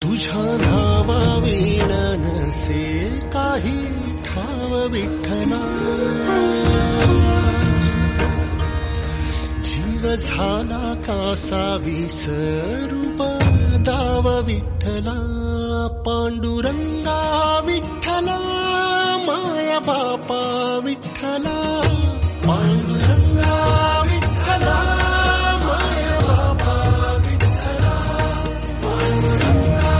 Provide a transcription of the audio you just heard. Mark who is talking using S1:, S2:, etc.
S1: तुझ्या नावावीण नसे काही ठाव विठ्ठला, जीव झाला कासा विसरू दाव विठ्ठला, पांडुरंगा विठ्ठला, माया बापा विठ्ठला, पांडुरंगा